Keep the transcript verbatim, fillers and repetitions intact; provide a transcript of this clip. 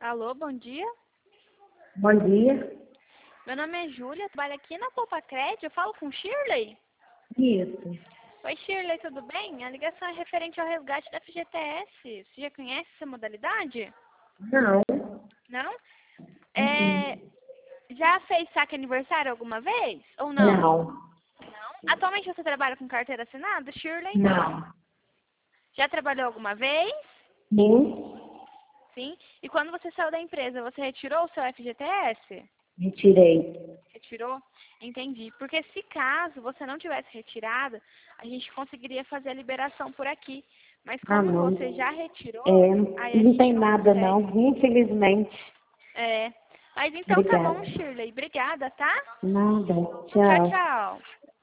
Alô, bom dia. Bom dia. Meu nome é Júlia, trabalho aqui na Poupa Crédito. Eu falo com Shirley? Isso. Oi, Shirley, tudo bem? A ligação é referente ao resgate da F G T S. Você já conhece essa modalidade? Não. Não? É, já fez saque aniversário alguma vez? Ou não? Não. Não? Atualmente você trabalha com carteira assinada, Shirley? Não. Já trabalhou alguma vez? Sim. Sim. E quando você saiu da empresa, você retirou o seu F G T S? Retirei. Retirou? Entendi. Porque se caso você não tivesse retirado, a gente conseguiria fazer a liberação por aqui. Mas Ah, como não. você já retirou, aí É, a não gente tem não nada não, consegue. infelizmente. É. Mas então tá bom, Obrigada. Shirley. Obrigada, tá? Nada. Tchau, Tchau. tchau.